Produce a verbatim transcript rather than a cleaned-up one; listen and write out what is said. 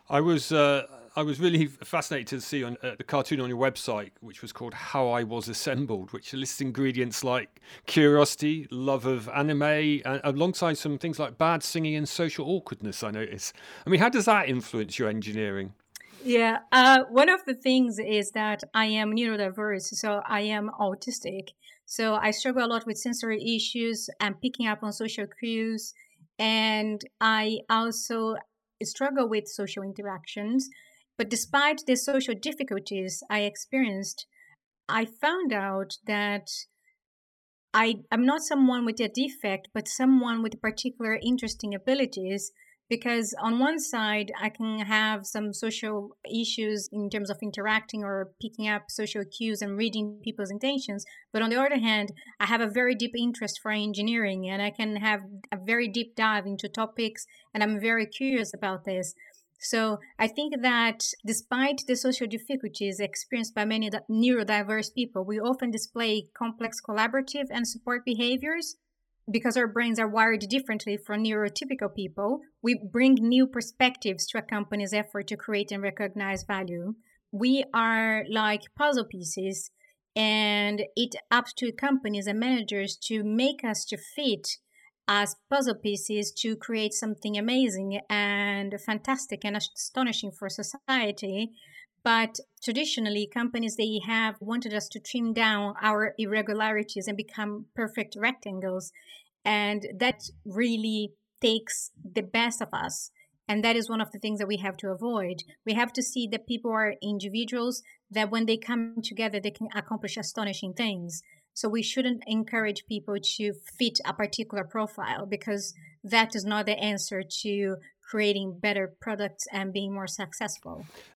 I was uh, I was really fascinated to see on uh, the cartoon on your website, which was called "How I Was Assembled," which lists ingredients like curiosity, love of anime, and alongside some things like bad singing and social awkwardness. I notice. I mean, how does that influence your engineering? Yeah, uh, one of the things is that I am neurodiverse, so I am autistic. So I struggle a lot with sensory issues and picking up on social cues. And I also struggle with social interactions. But despite the social difficulties I experienced, I found out that I am not someone with a defect, but someone with particular interesting abilities. Because on one side, I can have some social issues in terms of interacting or picking up social cues and reading people's intentions. But on the other hand, I have a very deep interest for engineering and I can have a very deep dive into topics and I'm very curious about this. So I think that despite the social difficulties experienced by many neurodiverse people, we often display complex collaborative and support behaviors because our brains are wired differently from neurotypical people. We bring new perspectives to a company's effort to create and recognize value. We are like puzzle pieces, and it's up to companies and managers to make us to fit as puzzle pieces to create something amazing and fantastic and astonishing for society. But traditionally, companies they have wanted us to trim down our irregularities and become perfect rectangles, and that really takes the best of us. And that is one of the things that we have to avoid. We have to see that people are individuals, that when they come together, they can accomplish astonishing things. So we shouldn't encourage people to fit a particular profile because that is not the answer to creating better products and being more successful.